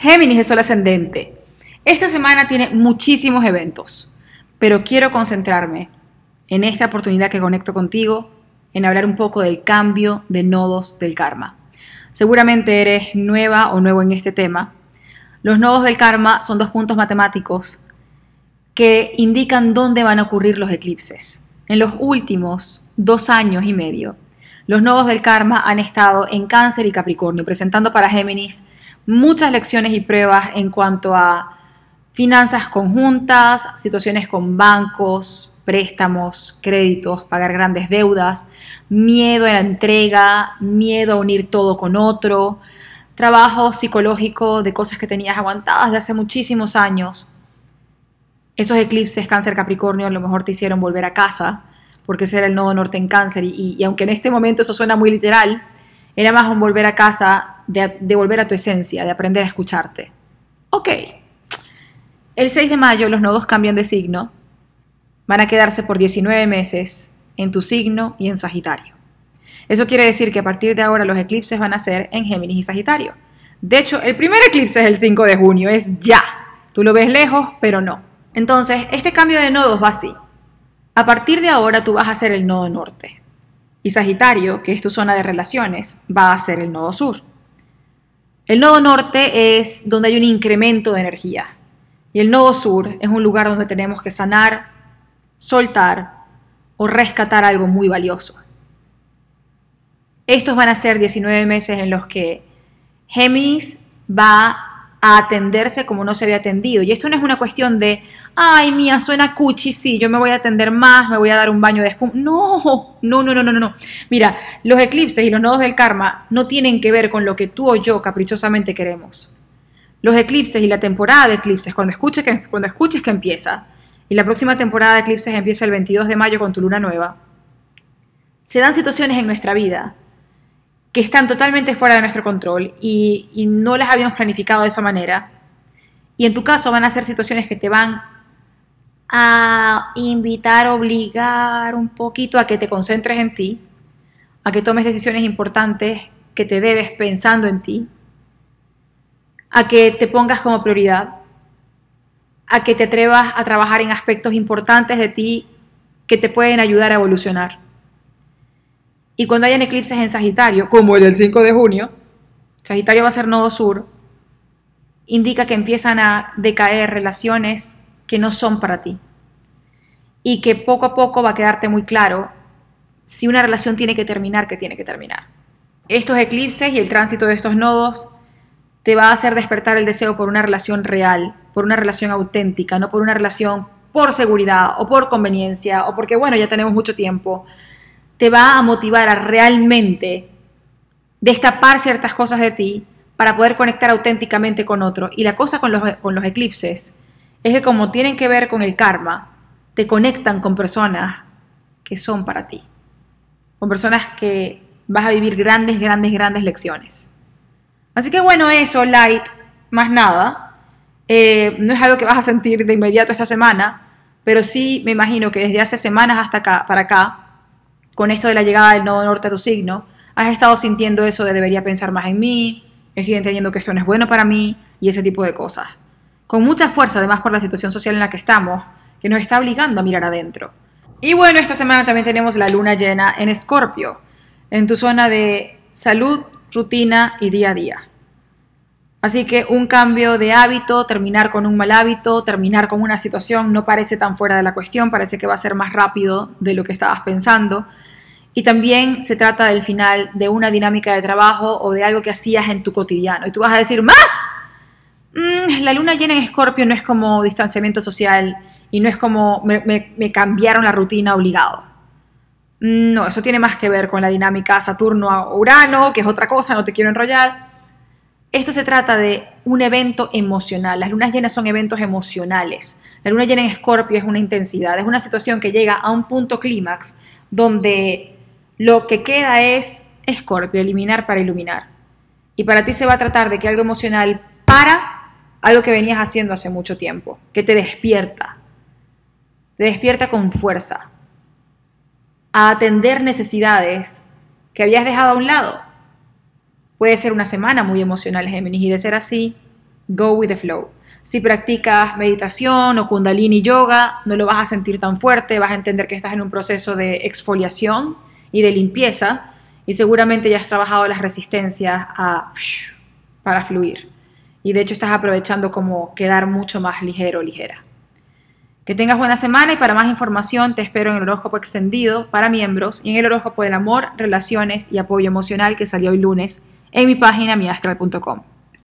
Géminis de Sol ascendente. Esta semana tiene muchísimos eventos, pero quiero concentrarme en esta oportunidad que conecto contigo, en hablar un poco del cambio de nodos del karma. Seguramente eres nueva o nuevo en este tema. Los nodos del karma son dos puntos matemáticos que indican dónde van a ocurrir los eclipses. En los últimos 2 años y medio, los nodos del karma han estado en Cáncer y Capricornio, presentando para Géminis muchas lecciones y pruebas en cuanto a finanzas conjuntas, situaciones con bancos, préstamos, créditos, pagar grandes deudas, miedo a la entrega, miedo a unir todo con otro, trabajo psicológico de cosas que tenías aguantadas de hace muchísimos años. Esos eclipses Cáncer Capricornio a lo mejor te hicieron volver a casa, porque ese era el nodo norte en Cáncer, y aunque en este momento eso suena muy literal, era más un volver a casa, de volver a tu esencia, de aprender a escucharte. Ok, el 6 de mayo los nodos cambian de signo, van a quedarse por 19 meses en tu signo y en Sagitario. Eso quiere decir que a partir de ahora los eclipses van a ser en Géminis y Sagitario. De hecho, el primer eclipse es el 5 de junio, es ya. Tú lo ves lejos, pero no. Entonces, este cambio de nodos va así. A partir de ahora tú vas a ser el nodo norte. Y Sagitario, que es tu zona de relaciones, va a ser el nodo sur. El nodo norte es donde hay un incremento de energía. Y el nodo sur es un lugar donde tenemos que sanar, soltar o rescatar algo muy valioso. Estos van a ser 19 meses en los que Géminis va a atenderse como no se había atendido. Y esto no es una cuestión de, ay, mía, suena cuchi, sí, yo me voy a atender más, me voy a dar un baño de espuma. No. Mira, los eclipses y los nodos del karma no tienen que ver con lo que tú o yo caprichosamente queremos. Los eclipses y la temporada de eclipses, cuando escuches que empieza, y la próxima temporada de eclipses empieza el 22 de mayo con tu luna nueva, se dan situaciones en nuestra vida que están totalmente fuera de nuestro control y no las habíamos planificado de esa manera. Y en tu caso van a ser situaciones que te van a invitar, obligar un poquito a que te concentres en ti, a que tomes decisiones importantes que te debes pensando en ti, a que te pongas como prioridad, a que te atrevas a trabajar en aspectos importantes de ti que te pueden ayudar a evolucionar. Y cuando hayan eclipses en Sagitario, como el del 5 de junio, Sagitario va a ser nodo sur, indica que empiezan a decaer relaciones que no son para ti. Y que poco a poco va a quedarte muy claro si una relación tiene que terminar, que tiene que terminar. Estos eclipses y el tránsito de estos nodos te va a hacer despertar el deseo por una relación real, por una relación auténtica, no por una relación por seguridad o por conveniencia o porque, bueno, ya tenemos mucho tiempo. Te va a motivar a realmente destapar ciertas cosas de ti para poder conectar auténticamente con otro. Y la cosa con los eclipses es que como tienen que ver con el karma, te conectan con personas que son para ti. Con personas que vas a vivir grandes lecciones. Así que bueno, eso, light, más nada. No es algo que vas a sentir de inmediato esta semana, pero sí me imagino que desde hace semanas hasta acá, para acá, con esto de la llegada del nodo norte a tu signo, has estado sintiendo eso de debería pensar más en mí, estoy entendiendo que esto no es bueno para mí y ese tipo de cosas. Con mucha fuerza, además por la situación social en la que estamos, que nos está obligando a mirar adentro. Y bueno, esta semana también tenemos la luna llena en Escorpio, en tu zona de salud, rutina y día a día. Así que un cambio de hábito, terminar con un mal hábito, terminar con una situación no parece tan fuera de la cuestión, parece que va a ser más rápido de lo que estabas pensando. Y también se trata del final de una dinámica de trabajo o de algo que hacías en tu cotidiano. Y tú vas a decir, ¿más? La luna llena en Escorpio no es como distanciamiento social y no es como me cambiaron la rutina obligado. No, eso tiene más que ver con la dinámica Saturno-Urano, que es otra cosa, no te quiero enrollar. Esto se trata de un evento emocional. Las lunas llenas son eventos emocionales. La luna llena en Escorpio es una intensidad, es una situación que llega a un punto clímax donde lo que queda es Escorpio, eliminar para iluminar. Y para ti se va a tratar de que algo emocional para algo que venías haciendo hace mucho tiempo, que te despierta con fuerza a atender necesidades que habías dejado a un lado. Puede ser una semana muy emocional, Géminis, y de ser así, go with the flow. Si practicas meditación o kundalini yoga, no lo vas a sentir tan fuerte, vas a entender que estás en un proceso de exfoliación y de limpieza y seguramente ya has trabajado las resistencias para fluir. Y de hecho estás aprovechando como quedar mucho más ligero o ligera. Que tengas buena semana y para más información te espero en el horóscopo extendido para miembros y en el horóscopo del amor, relaciones y apoyo emocional que salió hoy lunes en mi página miastral.com.